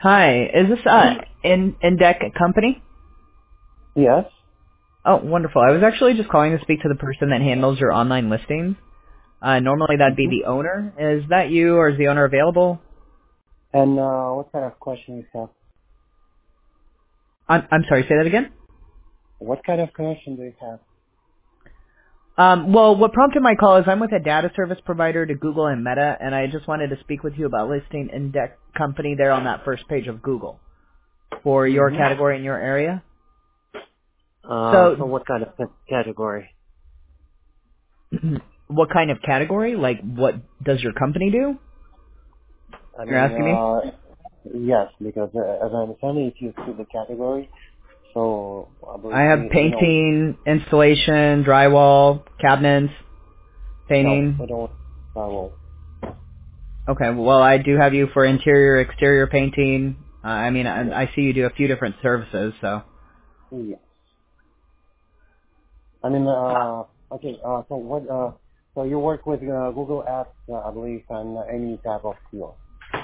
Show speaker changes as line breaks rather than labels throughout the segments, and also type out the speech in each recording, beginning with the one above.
Hi, is this Indec Company?
Yes.
Oh, wonderful. I was actually just calling to speak to the person that handles your online listings. Normally that'd be
Mm-hmm.
the owner. Is that you, or is the owner available?
And what kind of question you have?
I'm sorry, say that again?
What kind of question do you have?
Well, what prompted my call is I'm with a data service provider to Google and Meta, and I just wanted to speak with you about listing Indec Company there on that first page of Google for your
Mm-hmm.
category in your area.
So
So,
what kind of category?
what kind of category? Like, what does your company do?
I
You're
mean,
asking me?
yes, because as I understand it, if you see the category, so I
I
believe
have
we don't,
painting, installation, drywall, cabinets,
no,
painting.
we don't travel.
Okay, well, I do have you for interior, exterior painting.
Yes.
I see you do a few different services, so.
Yes. I mean, okay, so what, so you work with Google Apps, I believe, and any type of tool.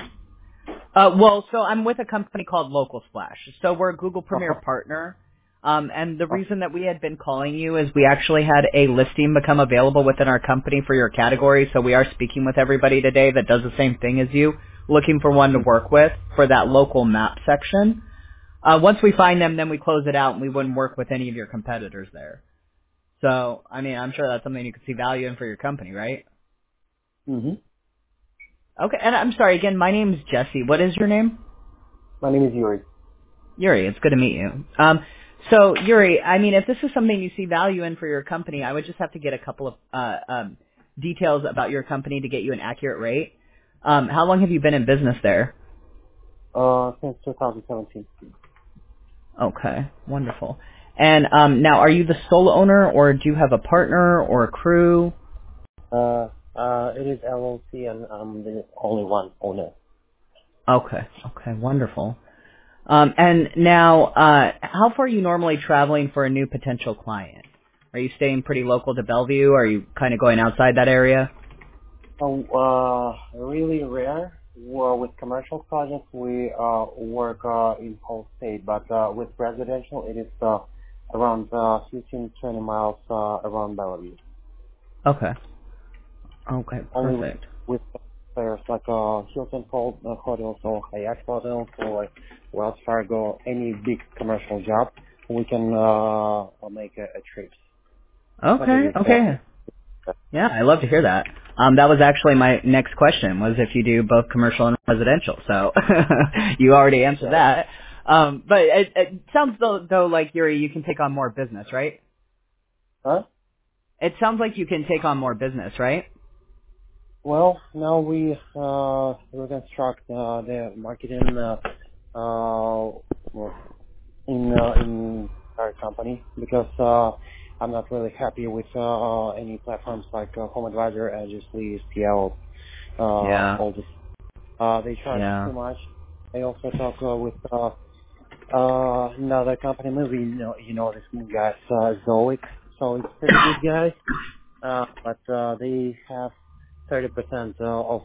Well, so I'm with a company called Local Splash. So we're a Google Premier
Uh-huh.
partner. And the reason that we had been calling you is we actually had a listing become available within our company for your category. So we are speaking with everybody today that does the same thing as you, looking for one to work with for that local map section. Once we find them, then we close it out and we wouldn't work with any of your competitors there. So, I'm sure that's something you could see value in for your company, right?
Mm-hmm.
Okay, and I'm sorry, again, my name's Jesse. What is your name?
My name is Yuri.
Yuri, it's good to meet you. So Yuri, if this is something you see value in for your company, I would just have to get a couple of details about your company to get you an accurate rate. How long have you been in business there?
Since 2017.
Okay, wonderful. And now, are you the sole owner, or do you have a partner or a crew?
It is LLC and I'm the only one owner.
Okay, okay, wonderful. And now, how far are you normally traveling for a new potential client? Are you staying pretty local to Bellevue, or are you kind of going outside that area?
So, really rare. Well, with commercial projects, we work in whole state, but with residential, it is around 15, 20 miles around Bellevue.
Okay. Okay,
Only
perfect.
with players like Hilton hotels or Hyatt hotels or like Wells Fargo, any big commercial job, we can make a trip. But it
Okay,
is
okay. Yeah, I love to hear that. That was actually my next question, was if you do both commercial and residential. So you already answered
yeah.
that. But it sounds though like Yuri, you can take on more business, right?
Huh?
It sounds like you can take on more business, right?
Well, now we reconstruct the marketing in our company because I'm not really happy with any platforms like Home Advisor, Edgesly, SPL,
Yeah,
all this. They charge
yeah,
too much. I also talk with another company. Maybe you know this guy, Zoic. So it's pretty good guys, but they have 30% of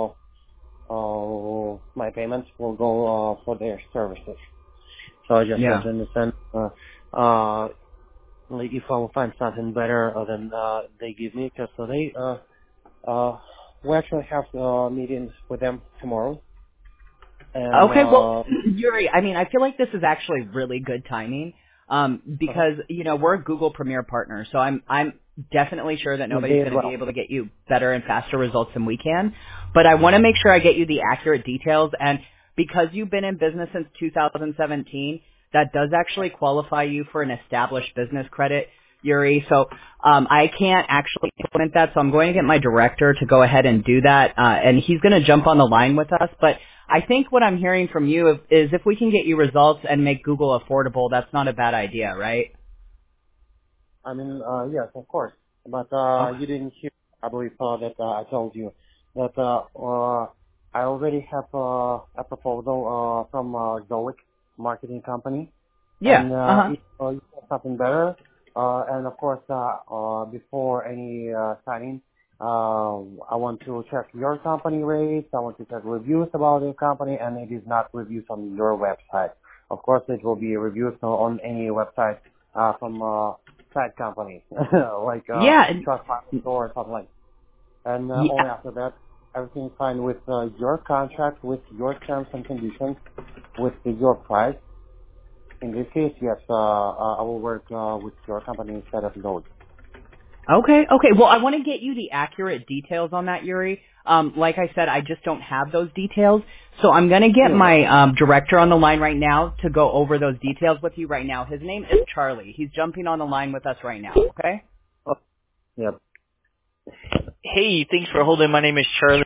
my payments will go for their services. So I just want
yeah.
to understand uh, like if I will find something better than they give me, because so they we actually have meetings with them tomorrow, and
Okay, well, Yuri, I feel like this is actually really good timing,
uh-huh.
because we're a Google Premier partner, so I'm definitely sure that
And
nobody's
they as
going to be
well.
able to get you better and faster results than we can. But I want to make sure I get you the accurate details, and because you've been in business since 2017, that does actually qualify you for an established business credit, Yuri. So I can't actually implement that, so I'm going to get my director to go ahead and do that, and he's going to jump on the line with us, but I think what I'm hearing from you is if we can get you results and make Google affordable, that's not a bad idea, right?
I mean, yes, of course, but
Okay.
you didn't hear. I believe that I told you that I already have a proposal from Zoic marketing company,
Yeah.
and
Uh-huh.
if you have something better, and of course, before any signing, I want to check your company rates. I want to check reviews about your company, and it is not reviews on your website. Of course, it will be reviews on any website from side companies like
Yeah.
Trustpilot or something like. And only
Yeah.
after that, everything's fine with your contract, with your terms and conditions, with your price. In this case, yes, I will work with your company instead of Node.
Okay. Well, I want to get you the accurate details on that, Yuri. Like I said, I just don't have those details. So I'm going to get
Yeah.
my director on the line right now to go over those details with you right now. His name is Charlie. He's jumping on the line with us right now, okay?
Oh, yeah.
Hey, thanks for holding. My name is Charlie.